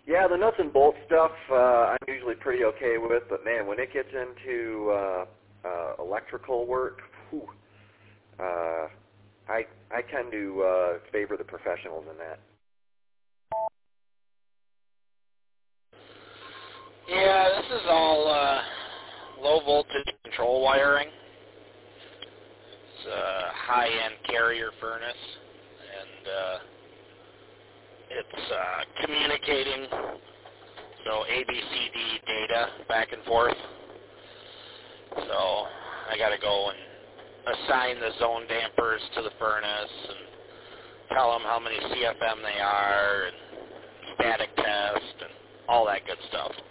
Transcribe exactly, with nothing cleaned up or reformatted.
Yeah, the nuts and bolts stuff uh, I'm usually pretty okay with, but man, when it gets into uh, uh, electrical work, whew, uh, I I tend to uh, favor the professionals in that. Yeah, this is all uh, low voltage control wiring. It's a high-end carrier furnace, and uh, it's uh, communicating, so A B C D data back and forth. So I got to go and assign the zone dampers to the furnace and tell them how many C F M they are and static test and all that good stuff.